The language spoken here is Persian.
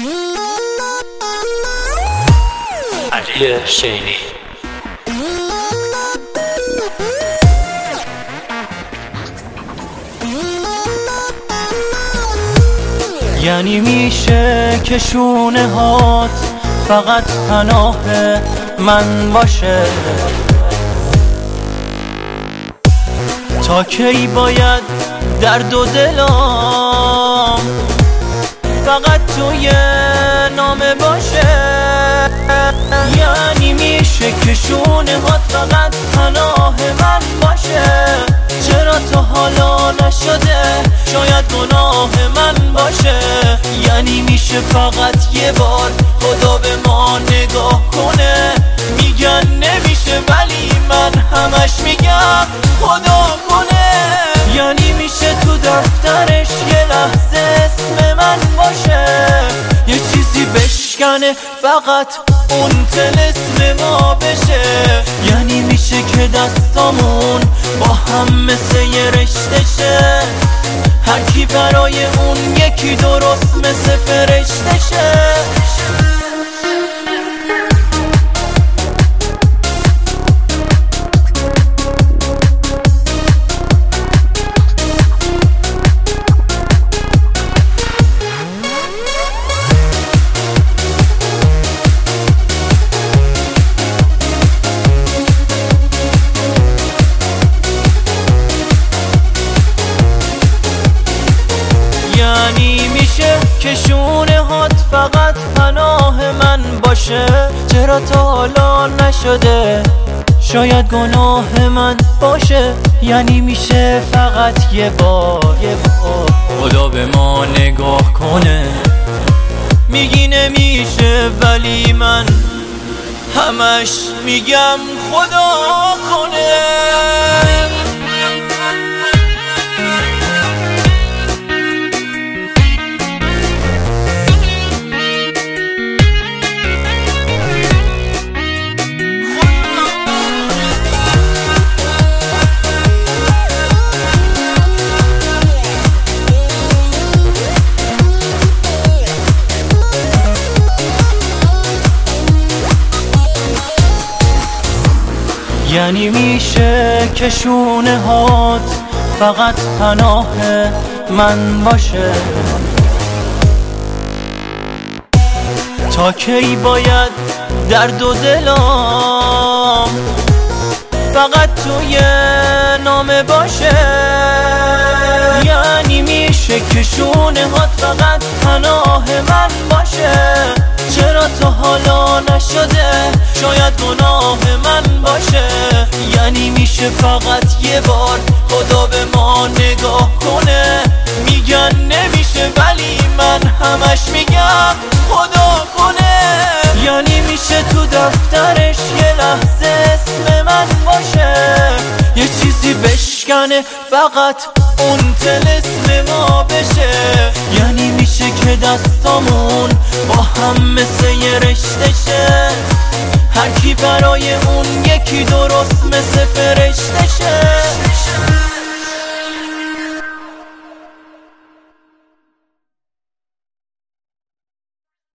علی شینی. یعنی میشه که شونه هات فقط پناه من باشه؟ تا کی باید درد و دلام فقط توی نامه باشه؟ یعنی میشه که شونه هات فقط پناه من باشه؟ چرا تا حالا نشده؟ شاید گناه من باشه. یعنی میشه فقط یه بار خدا به ما نگاه کنه؟ میگن نمیشه ولی من همش میگم خدا کنه. یعنی میشه تو دفترش یه لحظه اسم من باشه؟ یه چیزی بشکنه فقط اون طلسم ما بشه؟ یعنی میشه که دستامون با هم مثل یه رشته شه؟ هر کی برای اون یکی درست مثل فرشته شه؟ یعنی میشه که شونه هات فقط پناه من باشه؟ چرا تا حالا نشده؟ شاید گناه من باشه. یعنی میشه فقط یه بار خدا به ما نگاه کنه؟ میگی نمیشه ولی من همش میگم خدا کنه. یعنی میشه که شونه هات فقط پناه من باشه؟ تا کی باید درد و دلام فقط توی نامه باشه؟ یعنی میشه که شونه هات فقط پناه من باشه؟ چرا تا حالا نشده؟ شاید گناه من باشه. یعنی میشه فقط یه بار خدا به ما نگاه کنه؟ میگن نمیشه ولی من همش میگم خدا کنه. یعنی میشه تو دفترش یه لحظه اسم من باشه؟ یه چیزی بشکنه فقط اون طلسم ما بشه؟ یعنی میشه که دستامون با هم مثل یه رشته شه؟ هر کی برای اون یکی درست مثل فرشته شه؟